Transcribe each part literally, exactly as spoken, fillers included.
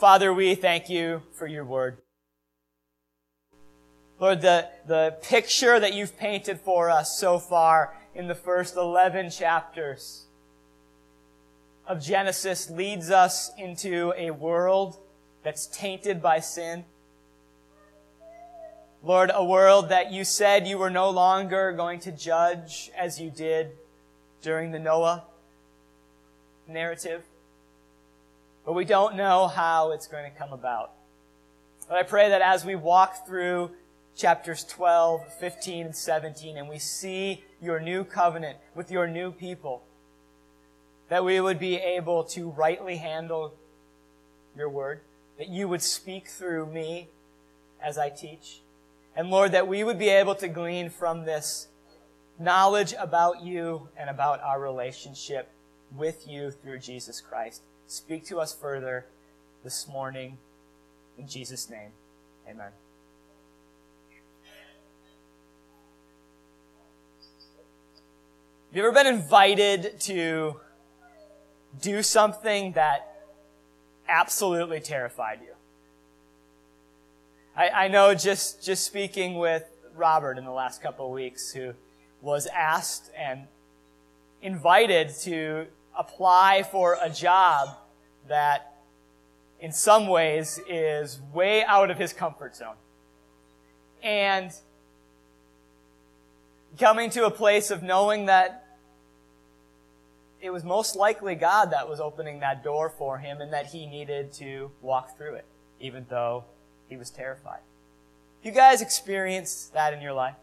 Father, we thank you for your word. Lord, the, the picture that you've painted for us so far in the first eleven chapters of Genesis leads us into a world that's tainted by sin. Lord, a world that you said you were no longer going to judge as you did during the Noah narrative. But we don't know how it's going to come about. But I pray that as we walk through chapters twelve, fifteen, and seventeen, and we see your new covenant with your new people, that we would be able to rightly handle your word, that you would speak through me as I teach. And Lord, that we would be able to glean from this knowledge about you and about our relationship with you through Jesus Christ. Speak to us further this morning. In Jesus' name, amen. Have you ever been invited to do something that absolutely terrified you? I, I know just, just speaking with Robert in the last couple of weeks, who was asked and invited to apply for a job that in some ways is way out of his comfort zone. And coming to a place of knowing that it was most likely God that was opening that door for him and that he needed to walk through it, even though he was terrified. You guys experienced that in your life?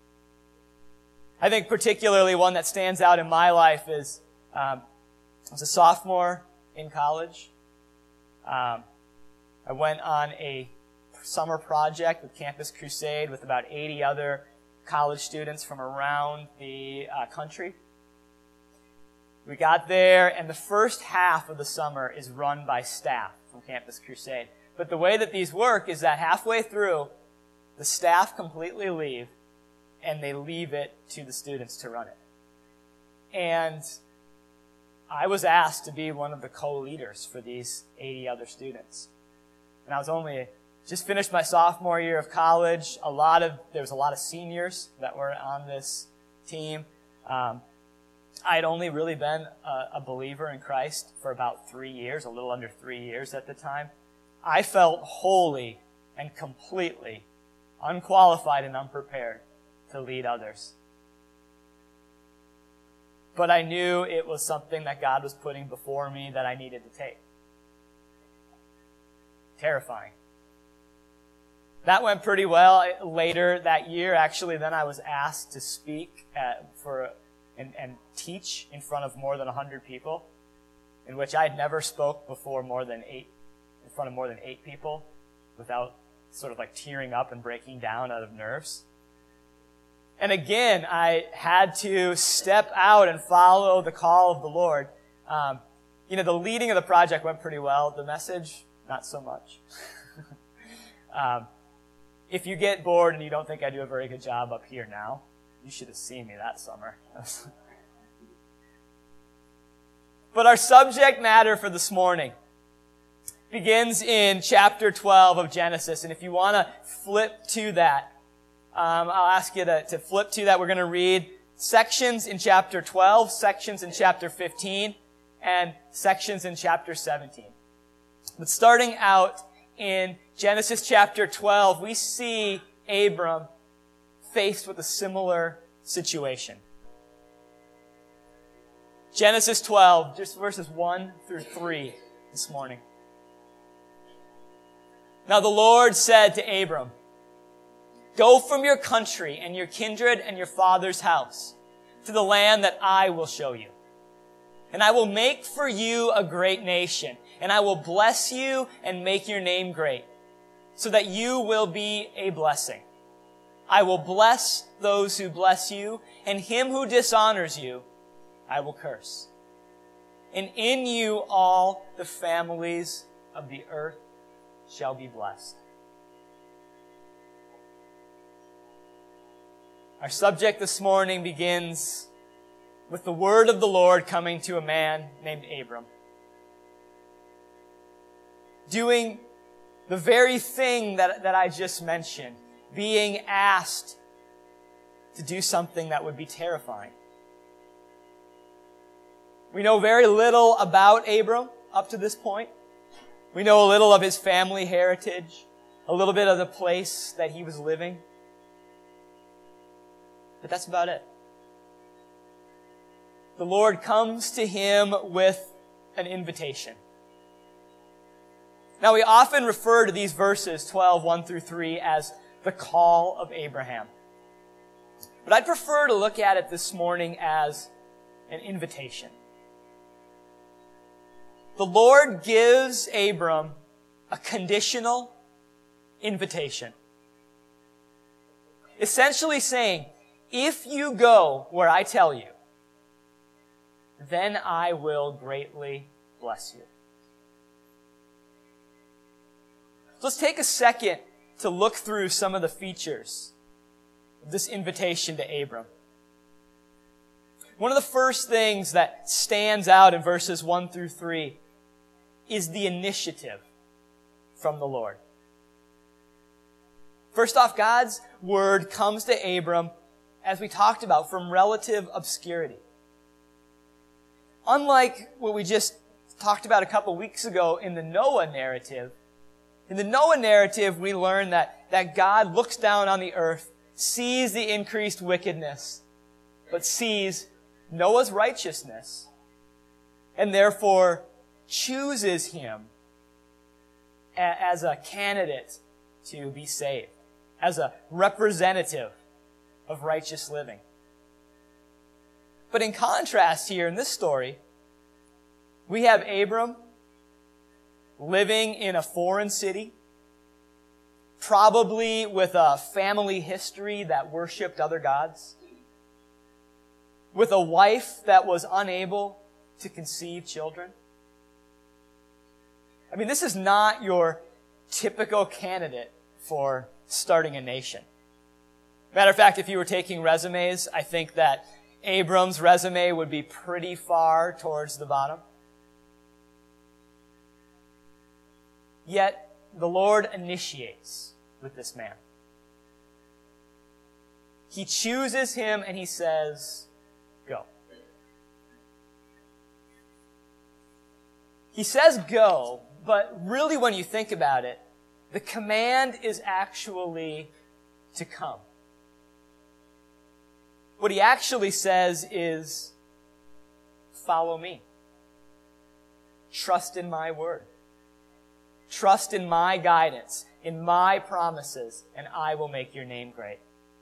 I think particularly one that stands out in my life is um, I was a sophomore in college. Um, I went on a summer project with Campus Crusade with about eighty other college students from around the uh, country. We got there, and the first half of the summer is run by staff from Campus Crusade. But the way that these work is that halfway through, the staff completely leave, and they leave it to the students to run it. And I was asked to be one of the co-leaders for these eighty other students. And I was only, just finished my sophomore year of college. A lot of, there was a lot of seniors that were on this team. Um, I had only really been a, a believer in Christ for about three years, a little under three years at the time. I felt wholly and completely unqualified and unprepared to lead others. But I knew it was something that God was putting before me that I needed to take. Terrifying. That went pretty well. Later that year, actually, then I was asked to speak at, for and, and teach in front of more than one hundred people, in which I had never spoke before more than eight, in front of more than eight people without sort of like tearing up and breaking down out of nerves. And again, I had to step out and follow the call of the Lord. Um, you know, the leading of the project went pretty well. The message, not so much. um, if you get bored and you don't think I do a very good job up here now, you should have seen me that summer. But our subject matter for this morning begins in chapter twelve of Genesis. And if you want to flip to that, um, I'll ask you to, to flip to that. We're going to read sections in chapter twelve, sections in chapter fifteen, and sections in chapter seventeen. But starting out in Genesis chapter twelve, we see Abram faced with a similar situation. Genesis twelve, just verses one through three this morning. Now the Lord said to Abram, "Go from your country and your kindred and your father's house to the land that I will show you. And I will make for you a great nation, and I will bless you and make your name great, so that you will be a blessing. I will bless those who bless you, and him who dishonors you I will curse. And in you all the families of the earth shall be blessed." Our subject this morning begins with the word of the Lord coming to a man named Abram. doing the very thing that, that I just mentioned, being asked to do something that would be terrifying. We know very little about Abram up to this point. We know a little of his family heritage, a little bit of the place that he was living. But that's about it. The Lord comes to him with an invitation. Now, we often refer to these verses, twelve, one through three, as the call of Abraham. But I'd prefer to look at it this morning as an invitation. The Lord gives Abram a conditional invitation. Essentially saying, if you go where I tell you, then I will greatly bless you. So let's take a second to look through some of the features of this invitation to Abram. One of the first things that stands out in verses one through three is the initiative from the Lord. First off, God's word comes to Abram, as we talked about, from relative obscurity. Unlike what we just talked about a couple weeks ago in the Noah narrative, in the Noah narrative, we learn that, that God looks down on the earth, sees the increased wickedness, but sees Noah's righteousness, and therefore chooses him a, as a candidate to be saved, as a representative of righteous living. But in contrast here in this story, we have Abram living in a foreign city, probably with a family history that worshipped other gods, with a wife that was unable to conceive children. I mean, this is not your typical candidate for starting a nation. Matter of fact, if you were taking resumes, I think that Abram's resume would be pretty far towards the bottom. Yet, the Lord initiates with this man. He chooses him and he says, go. He says go, but really when you think about it, the command is actually to come. What he actually says is, follow me. Trust in my word. Trust in my guidance, in my promises, and I will make your name great.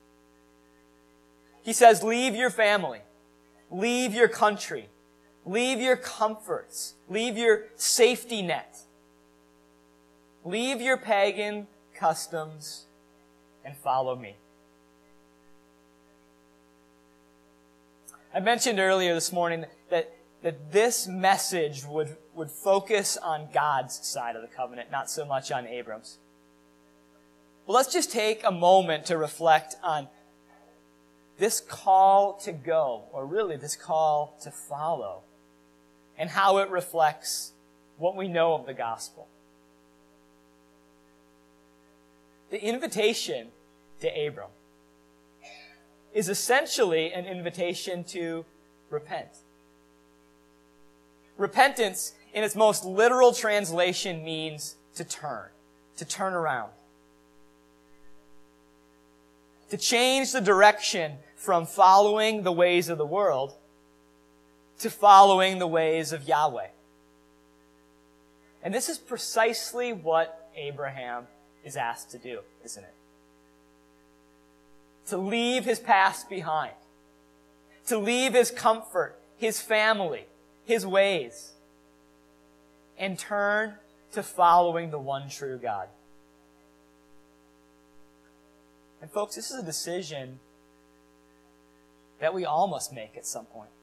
He says, leave your family. Leave your country. Leave your comforts. Leave your safety net. Leave your pagan customs and follow me. I mentioned earlier this morning that, that this message would, would focus on God's side of the covenant, not so much on Abram's. Well, let's just take a moment to reflect on this call to go, or really this call to follow, and how it reflects what we know of the gospel. The invitation to Abram is essentially an invitation to repent. Repentance, in its most literal translation, means to turn, to turn around. To change the direction from following the ways of the world to following the ways of Yahweh. And this is precisely what Abraham is asked to do, isn't it? To leave his past behind. To leave his comfort, his family, his ways, and turn to following the one true God. And folks, this is a decision that we all must make at some point.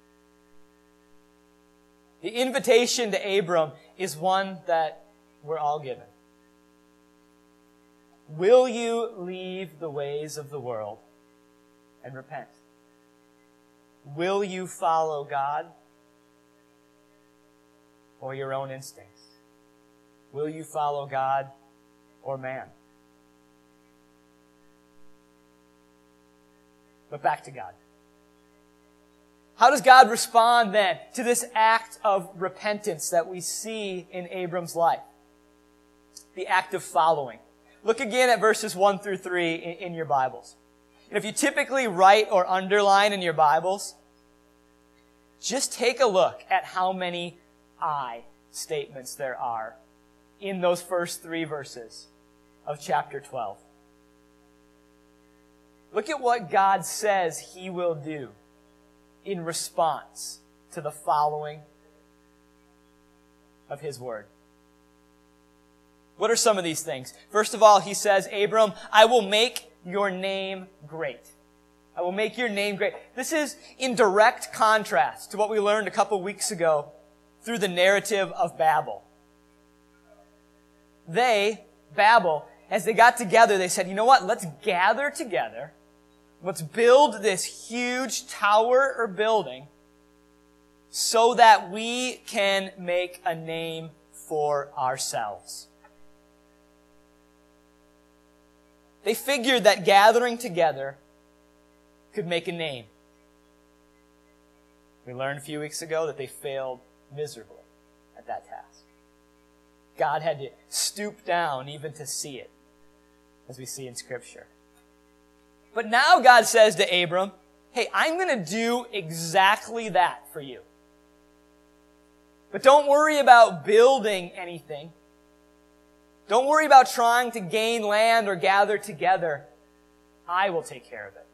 The invitation to Abram is one that we're all given. Will you leave the ways of the world and repent? Will you follow God or your own instincts? Will you follow God or man? But back to God. How does God respond then to this act of repentance that we see in Abram's life? The act of following. Look again at verses one through three in, in your Bibles. And if you typically write or underline in your Bibles, just take a look at how many I statements there are in those first three verses of chapter twelve. Look at what God says He will do in response to the following of His word. What are some of these things? First of all, He says, Abram, I will make your name great. I will make your name great. This is in direct contrast to what we learned a couple weeks ago through the narrative of Babel. They, Babel, as they got together, they said, you know what? Let's gather together. Let's build this huge tower or building so that we can make a name for ourselves. They figured that gathering together could make a name. We learned a few weeks ago that they failed miserably at that task. God had to stoop down even to see it, as we see in Scripture. But now God says to Abram, hey, I'm going to do exactly that for you. But don't worry about building anything. Don't worry about trying to gain land or gather together. I will take care of it.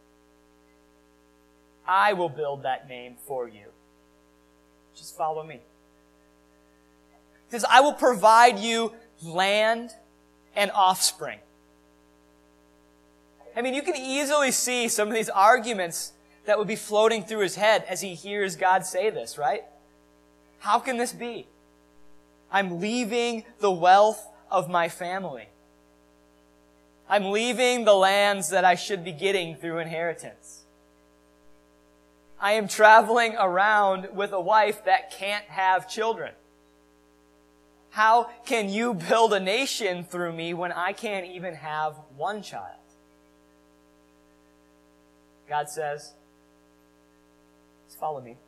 I will build that name for you. Just follow me. He says, I will provide you land and offspring. I mean, you can easily see some of these arguments that would be floating through his head as he hears God say this, right? How can this be? I'm leaving the wealth of my family. I'm leaving the lands that I should be getting through inheritance. I am traveling around with a wife that can't have children. How can you build a nation through me when I can't even have one child? God says, just follow me.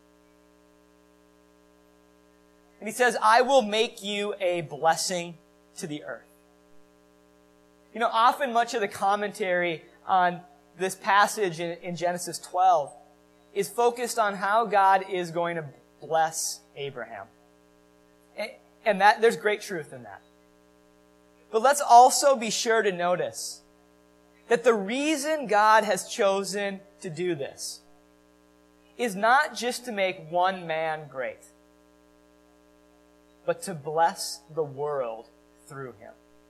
And He says, I will make you a blessing to the earth. You know, often much of the commentary on this passage in, in Genesis twelve is focused on how God is going to bless Abraham. And, and that there's great truth in that. But let's also be sure to notice that the reason God has chosen to do this is not just to make one man great, but to bless the world through him.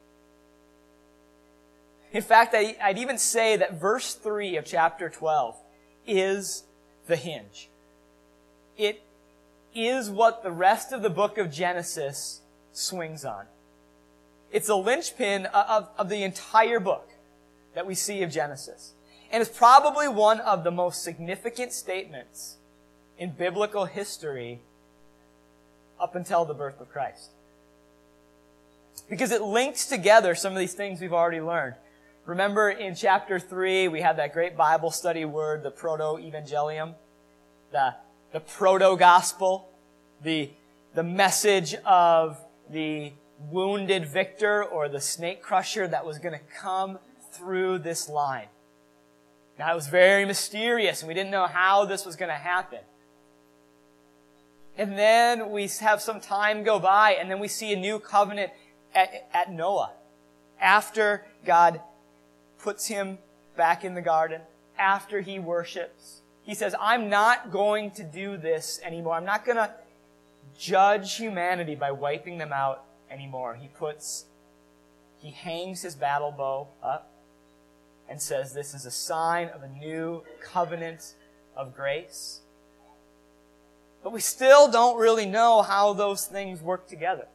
In fact, I'd even say that verse three of chapter twelve is the hinge. It is what the rest of the book of Genesis swings on. It's a linchpin of, of the entire book that we see of Genesis. And it's probably one of the most significant statements in biblical history up until the birth of Christ. Because it links together some of these things we've already learned. Remember in chapter three, we had that great Bible study word, the proto-evangelium, the, the proto-gospel, the, the message of the wounded victor or the snake crusher that was going to come through this line. Now, it was very mysterious, and we didn't know how this was going to happen. And then we have some time go by, and then we see a new covenant at, at Noah. After God puts him back in the garden, after he worships, He says, I'm not going to do this anymore. I'm not going to judge humanity by wiping them out anymore. He puts, he hangs his battle bow up and says, this is a sign of a new covenant of grace. But we still don't really know how those things work together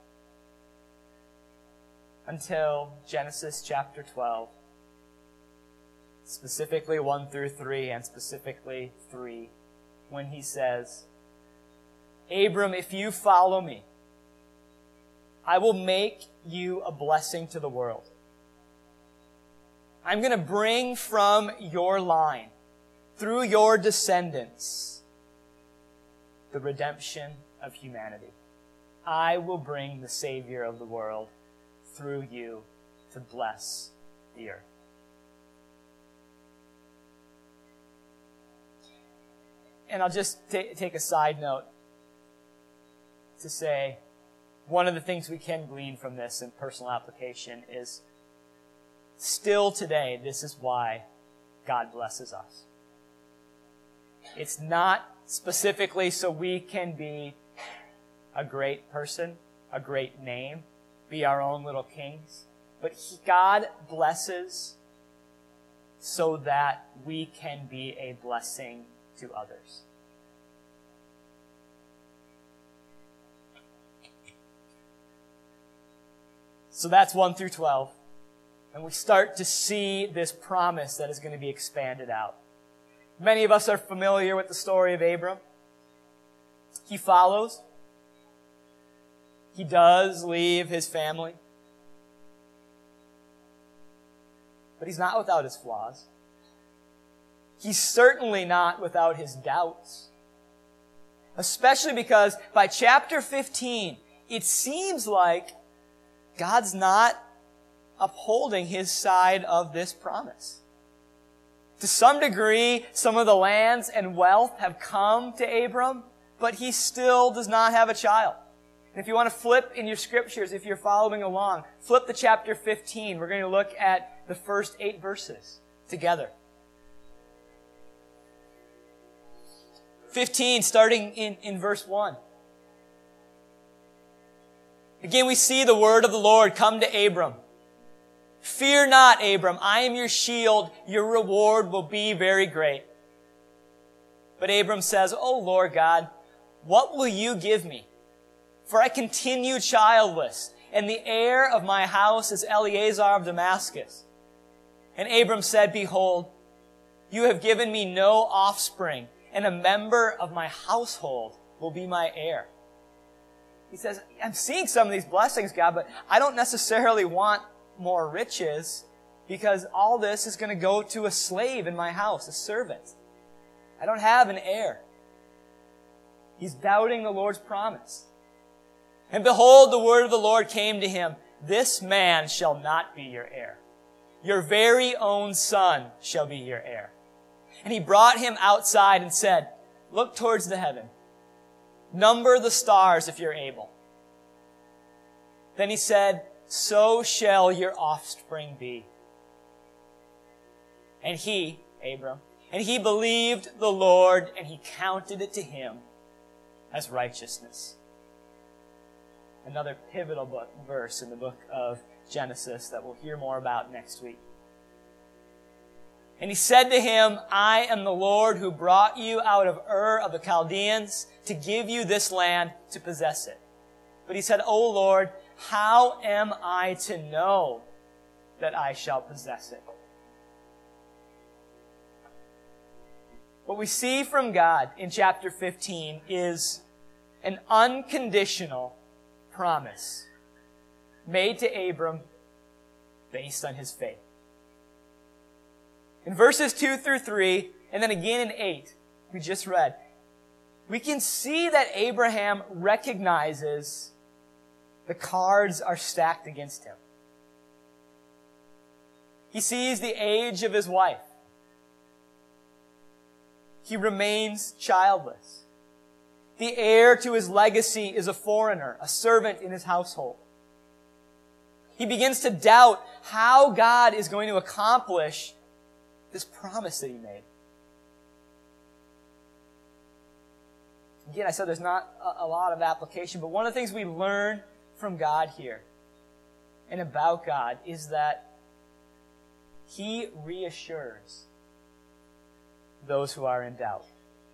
until Genesis chapter twelve, specifically one through three, and specifically three, when he says, Abram, if you follow me, I will make you a blessing to the world. I'm going to bring from your line, through your descendants, the redemption of humanity. I will bring the Savior of the world through you to bless the earth. And I'll just t- take a side note to say, one of the things we can glean from this in personal application is, still today, this is why God blesses us. It's not specifically so we can be a great person, a great name, be our own little kings, but he, God blesses so that we can be a blessing to others. So that's one through twelve. And we start to see this promise that is going to be expanded out. Many of us are familiar with the story of Abram. He follows. He does leave his family. But he's not without his flaws. He's certainly not without his doubts. Especially because by chapter fifteen, it seems like God's not upholding his side of this promise. To some degree, some of the lands and wealth have come to Abram, but he still does not have a child. And if you want to flip in your scriptures, if you're following along, flip to chapter fifteen. We're going to look at the first eight verses together. fifteen, starting in, in verse one. Again, we see the word of the Lord come to Abram. Fear not, Abram, I am your shield. Your reward will be very great. But Abram says, O Lord God, what will you give me? For I continue childless, and the heir of my house is Eleazar of Damascus. And Abram said, Behold, you have given me no offspring, and a member of my household will be my heir. He says, I'm seeing some of these blessings, God, but I don't necessarily want more riches because all this is going to go to a slave in my house, a servant. I don't have an heir. He's doubting the Lord's promise. And behold, the word of the Lord came to him. This man shall not be your heir. Your very own son shall be your heir. And he brought him outside and said, Look towards the heaven. Number the stars if you're able. Then he said, So shall your offspring be. And he, Abram, and he believed the Lord, and he counted it to him as righteousness. Another pivotal book, verse in the book of Genesis that we'll hear more about next week. And he said to him, I am the Lord who brought you out of Ur of the Chaldeans to give you this land to possess it. But he said, O Lord, how am I to know that I shall possess it? What we see from God in chapter fifteen is an unconditional promise made to Abram based on his faith. In verses two through three, and then again in eight, we just read, we can see that Abraham recognizes the cards are stacked against him. He sees the age of his wife. He remains childless. The heir to his legacy is a foreigner, a servant in his household. He begins to doubt how God is going to accomplish this promise that he made. Again, I said there's not a lot of application, but one of the things we learn from God here and about God is that he reassures those who are in doubt.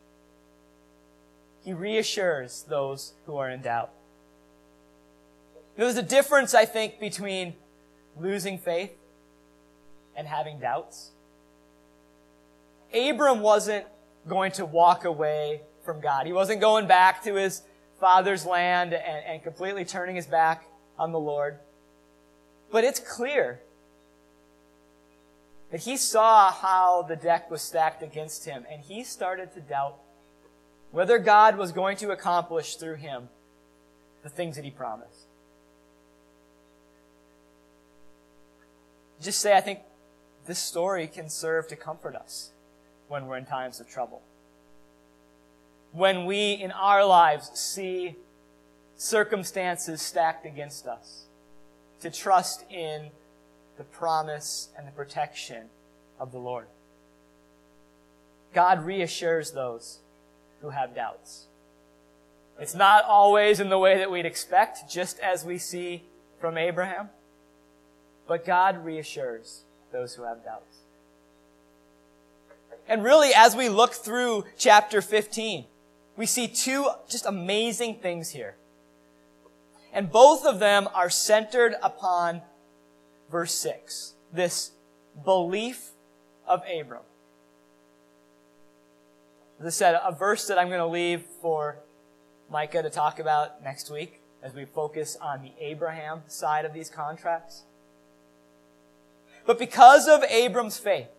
He reassures those who are in doubt. There's a difference, I think, between losing faith and having doubts. Abram wasn't going to walk away from God. He wasn't going back to his father's land and, and completely turning his back on the Lord. But it's clear that he saw how the deck was stacked against him, and he started to doubt whether God was going to accomplish through him the things that he promised. Just say, I think this story can serve to comfort us when we're in times of trouble. When we, in our lives, see circumstances stacked against us, to trust in the promise and the protection of the Lord. God reassures those who have doubts. It's not always in the way that we'd expect, just as we see from Abraham, but God reassures those who have doubts. And really, as we look through chapter fifteen, we see two just amazing things here. And both of them are centered upon verse six, this belief of Abram. As I said, a verse that I'm going to leave for Micah to talk about next week as we focus on the Abraham side of these contracts. But because of Abram's faith,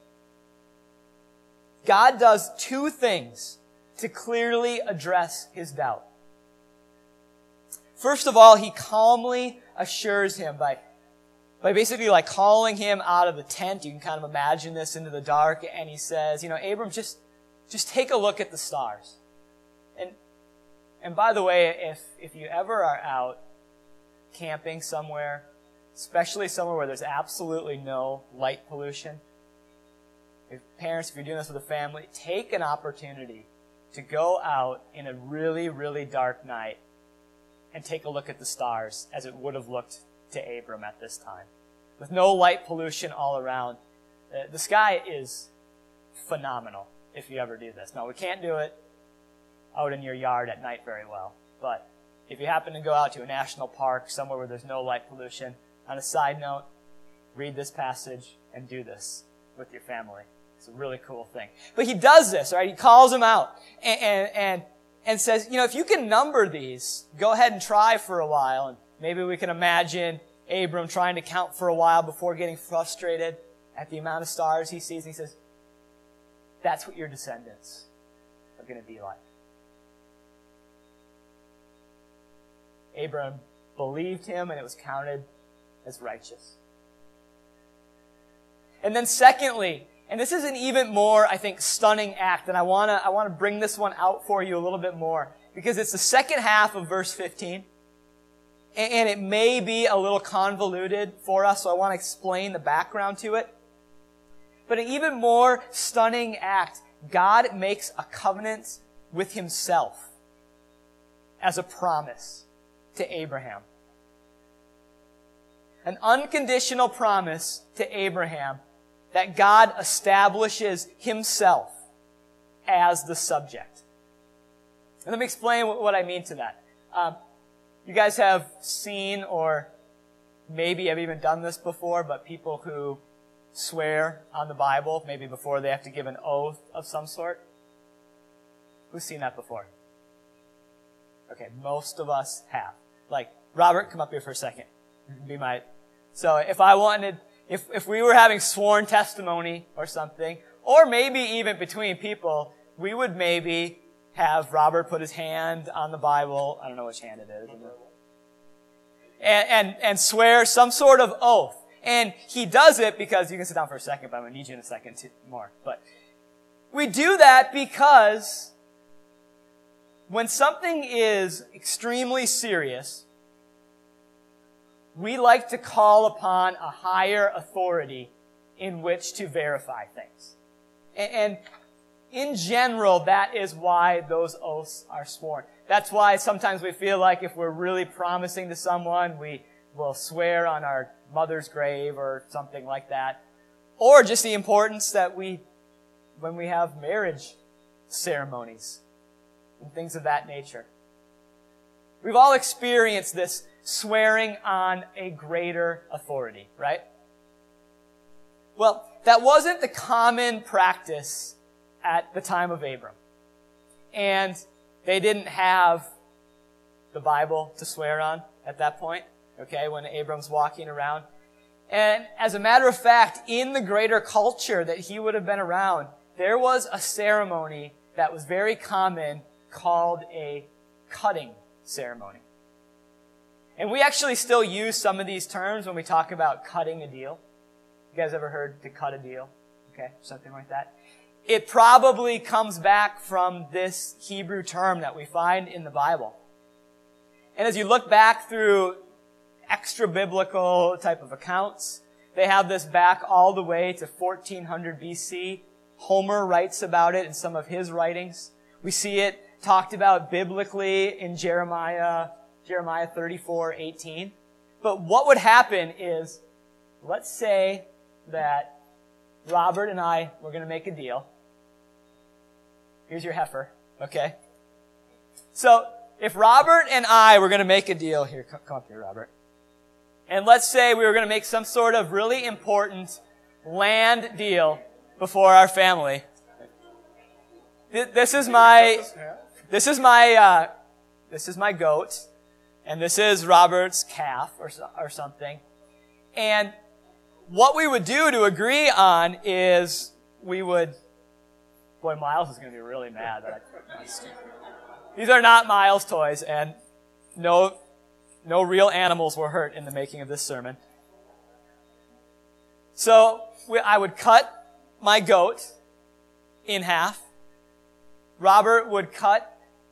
God does two things to clearly address his doubt. First of all, he calmly assures him by, by basically like calling him out of the tent. You can kind of imagine this into the dark. And he says, you know, Abram, just, just take a look at the stars. And, and by the way, if, if you ever are out camping somewhere, especially somewhere where there's absolutely no light pollution, if parents, if you're doing this with a family, take an opportunity to go out in a really, really dark night and take a look at the stars as it would have looked to Abram at this time. With no light pollution all around. The sky is phenomenal if you ever do this. Now, we can't do it out in your yard at night very well. But if you happen to go out to a national park, somewhere where there's no light pollution, on a side note, read this passage and do this with your family. It's a really cool thing. But he does this, right? He calls them out and, and, and, and says, you know, if you can number these, go ahead and try for a while. And maybe we can imagine Abram trying to count for a while before getting frustrated at the amount of stars he sees. And he says, that's what your descendants are going to be like. Abram believed him and it was counted as righteous. And then secondly, and this is an even more, I think, stunning act, and I want to I want to bring this one out for you a little bit more, because it's the second half of verse fifteen, and, and it may be a little convoluted for us, so I want to explain the background to it. But an even more stunning act, God makes a covenant with himself as a promise to Abraham. An unconditional promise to Abraham that God establishes himself as the subject. And let me explain what I mean to that. Um, you guys have seen, or maybe have even done this before, but people who swear on the Bible, maybe before they have to give an oath of some sort. Who's seen that before? Okay, most of us have. Like, Robert, come up here for a second. Be my... So if I wanted... If if we were having sworn testimony or something, or maybe even between people, we would maybe have Robert put his hand on the Bible. I don't know which hand it is. And, and, and swear some sort of oath. And he does it because, you can sit down for a second, but I'm going to need you in a second to, more. But we do that because when something is extremely serious, we like to call upon a higher authority in which to verify things. And in general, that is why those oaths are sworn. That's why sometimes we feel like if we're really promising to someone, we will swear on our mother's grave or something like that. Or just the importance that we, when we have marriage ceremonies and things of that nature. We've all experienced this swearing on a greater authority, right? Well, that wasn't the common practice at the time of Abram. And they didn't have the Bible to swear on at that point. okay, when Abram's walking around. And as a matter of fact, in the greater culture that he would have been around, there was a ceremony that was very common called a cutting ceremony. And we actually still use some of these terms when we talk about cutting a deal. You guys ever heard to cut a deal? Okay, something like that. It probably comes back from this Hebrew term that we find in the Bible. And as you look back through extra-biblical type of accounts, they have this back all the way to fourteen hundred B C. Homer writes about it in some of his writings. We see it talked about biblically in Jeremiah, Jeremiah thirty-four eighteen. But what would happen is, let's say that Robert and I were going to make a deal. Here's your heifer, okay? So, if Robert and I were going to make a deal, here, come, come up here, Robert. And let's say we were going to make some sort of really important land deal before our family. This is my, this is my, uh, this is my goat, and this is Robert's calf or or something. And what we would do to agree on is we would, boy, Miles is going to be really mad that I, these are not Miles toys, and no, no real animals were hurt in the making of this sermon. So we, I would cut my goat in half. Robert would cut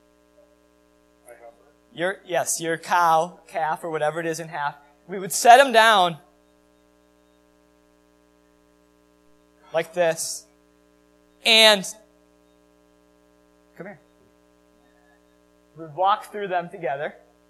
your, yes, your cow, calf, or whatever it is in half. We would set them down like this. And, come here. We would walk through them together.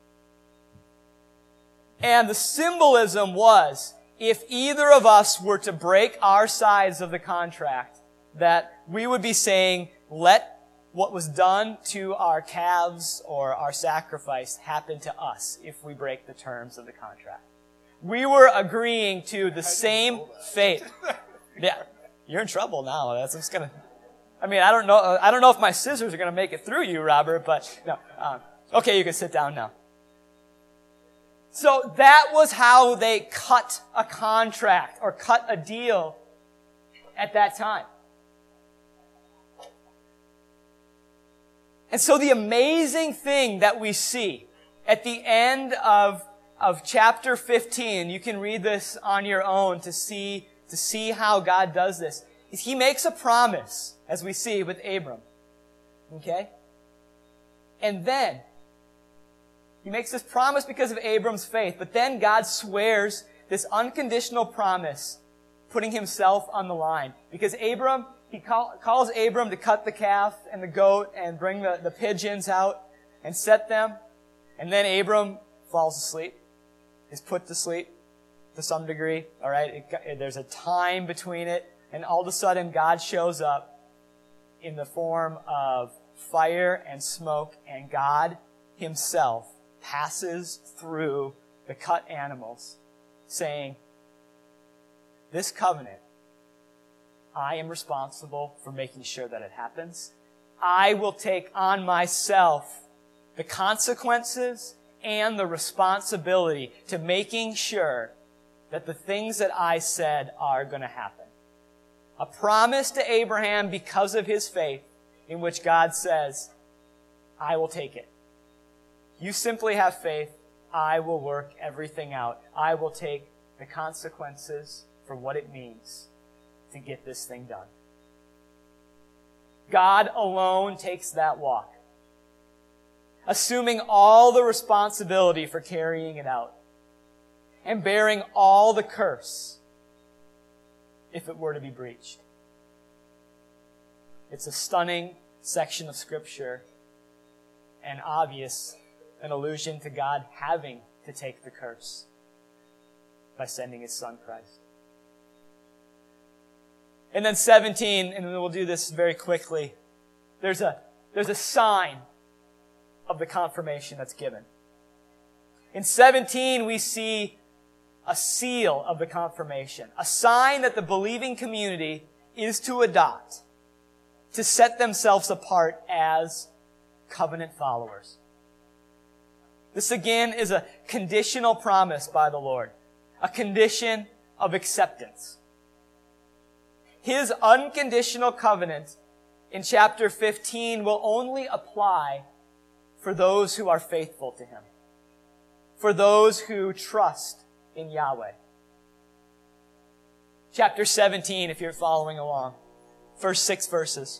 And the symbolism was, if either of us were to break our sides of the contract, that we would be saying, let what was done to our calves or our sacrifice happen to us if we break the terms of the contract. We were agreeing to the same fate. Yeah, you're in trouble now. That's just gonna. I mean, I don't know. I don't know if my scissors are gonna make it through you, Robert. But no. Um, okay, you can sit down now. So that was how they cut a contract or cut a deal at that time. And so the amazing thing that we see at the end of, of chapter fifteen, you can read this on your own to see, to see how God does this, is he makes a promise, as we see with Abram. Okay? And then, he makes this promise because of Abram's faith, but then God swears this unconditional promise, putting himself on the line. Because Abram, he call, calls Abram to cut the calf and the goat and bring the, the pigeons out and set them. And then Abram falls asleep, is put to sleep to some degree. All right, it, it, there's a time between it, and all of a sudden God shows up in the form of fire and smoke, and God himself passes through the cut animals, saying, this covenant, I am responsible for making sure that it happens. I will take on myself the consequences and the responsibility to making sure that the things that I said are going to happen. A promise to Abraham because of his faith, in which God says, I will take it. You simply have faith. I will work everything out. I will take the consequences for what it means to get this thing done. God alone takes that walk, assuming all the responsibility for carrying it out and bearing all the curse if it were to be breached. It's a stunning section of Scripture and obvious an allusion to God having to take the curse by sending His Son Christ. And then seventeen, and we'll do this very quickly, there's a, there's a sign of the confirmation that's given. In seventeen, we see a seal of the confirmation, a sign that the believing community is to adopt to set themselves apart as covenant followers. This again is a conditional promise by the Lord, a condition of acceptance. His unconditional covenant in chapter fifteen will only apply for those who are faithful to Him, for those who trust in Yahweh. Chapter seventeen, if you're following along, first six verses.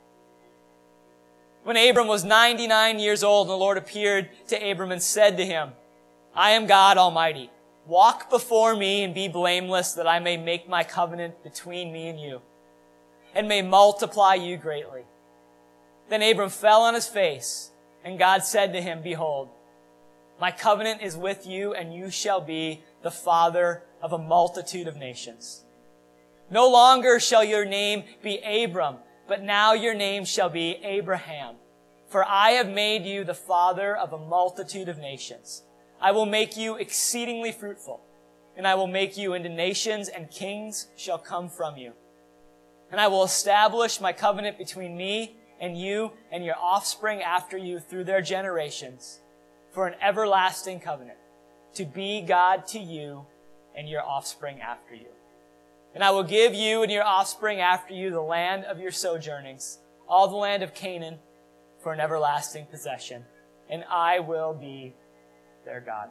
When Abram was ninety-nine years old, the Lord appeared to Abram and said to him, I am God Almighty. Walk before me and be blameless, that I may make my covenant between me and you, and may multiply you greatly. Then Abram fell on his face, and God said to him, Behold, my covenant is with you, and you shall be the father of a multitude of nations. No longer shall your name be Abram, but now your name shall be Abraham. For I have made you the father of a multitude of nations. I will make you exceedingly fruitful, and I will make you into nations, and kings shall come from you. And I will establish my covenant between me and you and your offspring after you through their generations, for an everlasting covenant, to be God to you and your offspring after you. And I will give you and your offspring after you the land of your sojournings, all the land of Canaan, for an everlasting possession, and I will be their God.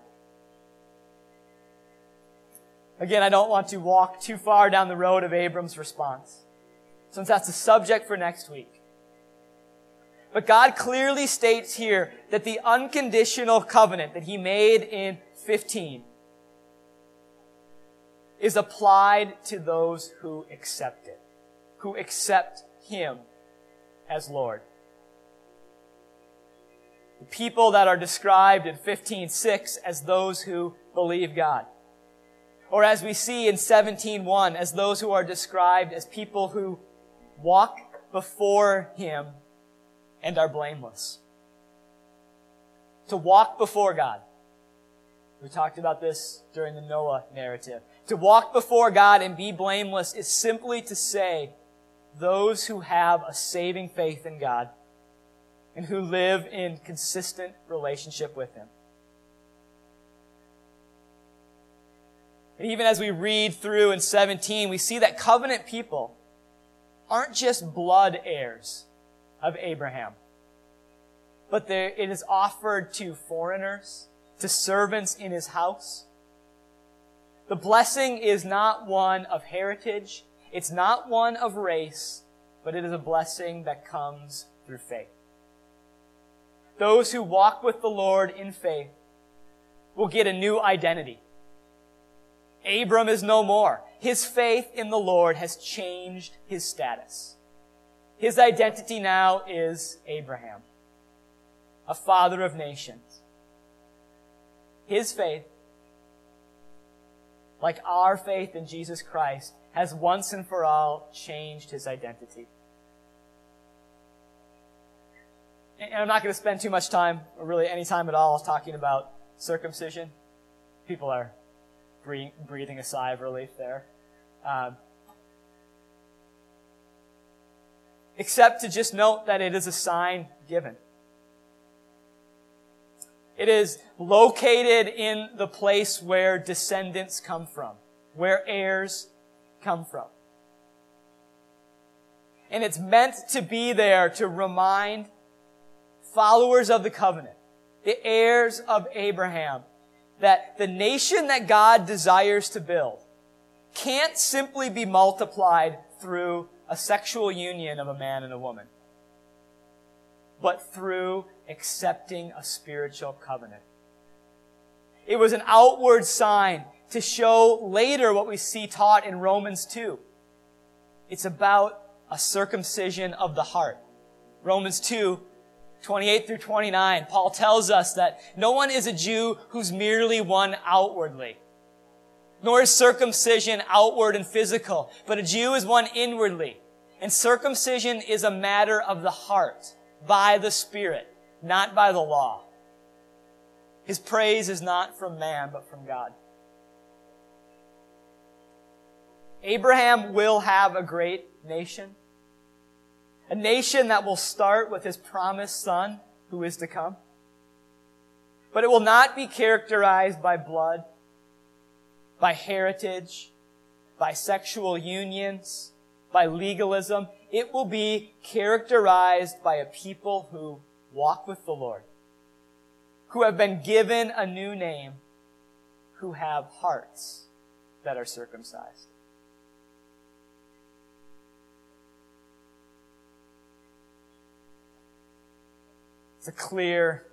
Again, I don't want to walk too far down the road of Abram's response, since that's a subject for next week. But God clearly states here that the unconditional covenant that He made in fifteen is applied to those who accept it, who accept Him as Lord. The people that are described in fifteen six as those who believe God. Or as we see in seventeen one, as those who are described as people who walk before Him and are blameless. To walk before God. We talked about this during the Noah narrative. To walk before God and be blameless is simply to say those who have a saving faith in God and who live in consistent relationship with Him. And even as we read through in seventeen, we see that covenant people aren't just blood heirs of Abraham, but it is offered to foreigners, to servants in his house. The blessing is not one of heritage, it's not one of race, but it is a blessing that comes through faith. Those who walk with the Lord in faith will get a new identity. Abram is no more. His faith in the Lord has changed his status. His identity now is Abraham, a father of nations. His faith, like our faith in Jesus Christ, has once and for all changed his identity. And I'm not going to spend too much time, or really any time at all, talking about circumcision. People are breathing a sigh of relief there. Um, except to just note that it is a sign given. It is located in the place where descendants come from, where heirs come from. And it's meant to be there to remind followers of the covenant, the heirs of Abraham, that the nation that God desires to build can't simply be multiplied through a sexual union of a man and a woman, but through accepting a spiritual covenant. It was an outward sign to show later what we see taught in Romans two. It's about a circumcision of the heart. Romans two, twenty-eight through twenty-nine, Paul tells us that no one is a Jew who's merely one outwardly, nor is circumcision outward and physical, but a Jew is one inwardly. And circumcision is a matter of the heart, by the Spirit, not by the law. His praise is not from man, but from God. Abraham will have a great nation. A nation that will start with his promised son, who is to come. But it will not be characterized by blood, by heritage, by sexual unions, by legalism. It will be characterized by a people who walk with the Lord, who have been given a new name, who have hearts that are circumcised. It's a clear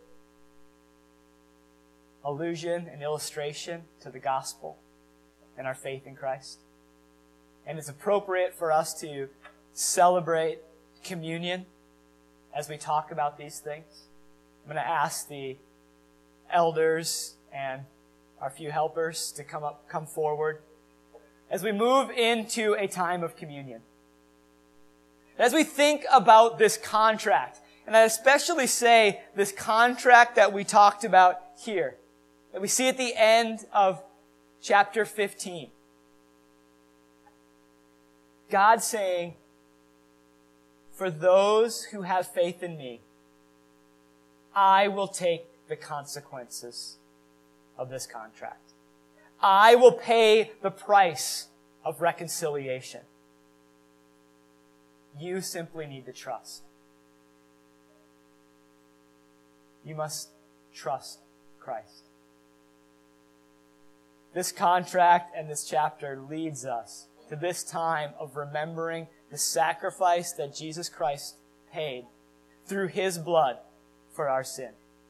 allusion and illustration to the gospel and our faith in Christ. And it's appropriate for us to celebrate communion as we talk about these things. I'm going to ask the elders and our few helpers to come up, come forward as we move into a time of communion. As we think about this contract, and I especially say this contract that we talked about here, that we see at the end of chapter fifteen. God saying, for those who have faith in me, I will take the consequences of this contract. I will pay the price of reconciliation. You simply need to trust. You must trust Christ. This contract and this chapter leads us to this time of remembering the sacrifice that Jesus Christ paid through His blood for our sin.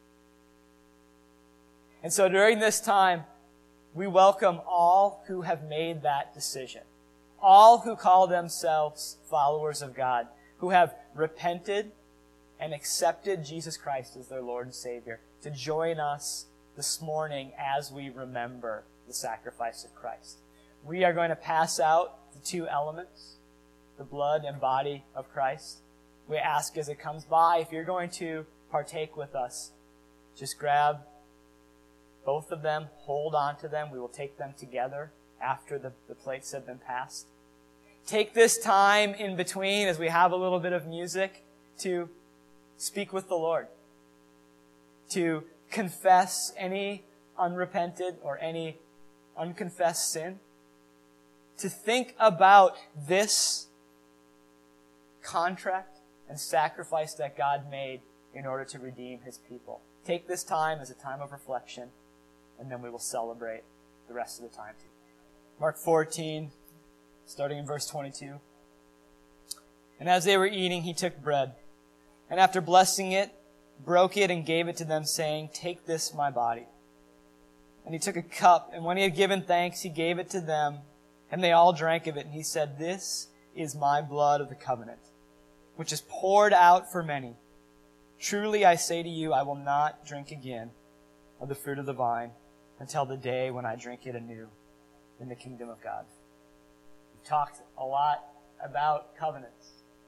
And so during this time, we welcome all who have made that decision. All who call themselves followers of God, who have repented and accepted Jesus Christ as their Lord and Savior, to join us this morning as we remember the sacrifice of Christ. We are going to pass out the two elements, the blood and body of Christ. We ask as it comes by, if you're going to partake with us, just grab both of them, hold on to them. We will take them together after the, the plates have been passed. Take this time in between as we have a little bit of music to speak with the Lord, to confess any unrepented or any unconfessed sin, to think about this contract and sacrifice that God made in order to redeem His people. Take this time as a time of reflection, and then we will celebrate the rest of the time. Mark fourteen, starting in verse twenty-two. And as they were eating, He took bread, and after blessing it, broke it and gave it to them, saying, "Take this, my body." And He took a cup, and when He had given thanks, He gave it to them, and they all drank of it. And He said, "This is my blood of the covenant, which is poured out for many. Truly I say to you, I will not drink again of the fruit of the vine until the day when I drink it anew in the kingdom of God." We've talked a lot about covenants.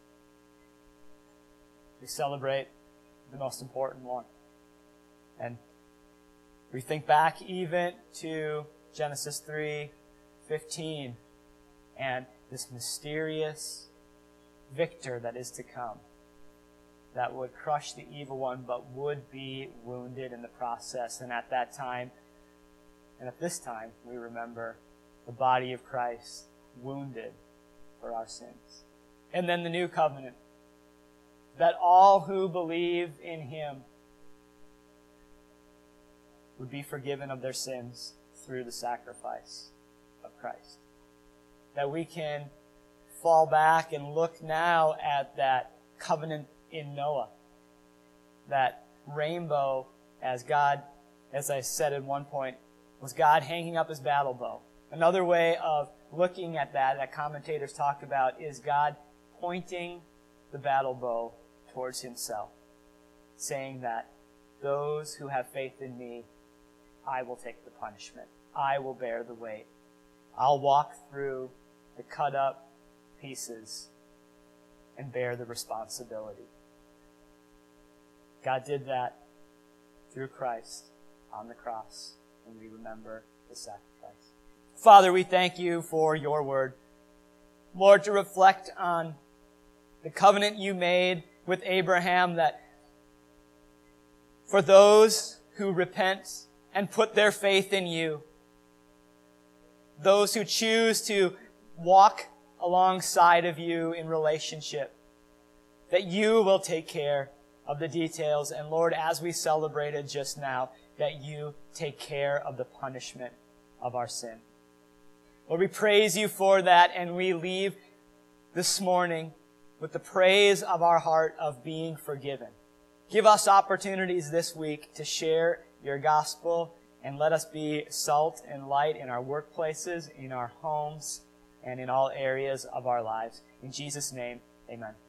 We celebrate the most important one. And we think back even to Genesis three fifteen and this mysterious victor that is to come, that would crush the evil one but would be wounded in the process. And at that time, and at this time, we remember the body of Christ wounded for our sins. And then the new covenant, that all who believe in Him would be forgiven of their sins through the sacrifice of Christ. That we can fall back and look now at that covenant in Noah. That rainbow, as God, as I said at one point, was God hanging up His battle bow. Another way of looking at that, that commentators talk about, is God pointing the battle bow towards Himself, saying that those who have faith in me, I will take the punishment. I will bear the weight. I'll walk through the cut up pieces and bear the responsibility. God did that through Christ on the cross, and we remember the sacrifice. Father, we thank You for Your word. Lord, to reflect on the covenant You made with Abraham, that for those who repent and put their faith in you. Those who choose to walk alongside of you in relationship. That you will take care of the details. And Lord, as we celebrated just now, that you take care of the punishment of our sin. Lord, we praise you for that, and we leave this morning with the praise of our heart of being forgiven. Give us opportunities this week to share your gospel, and let us be salt and light in our workplaces, in our homes, and in all areas of our lives. In Jesus' name, amen.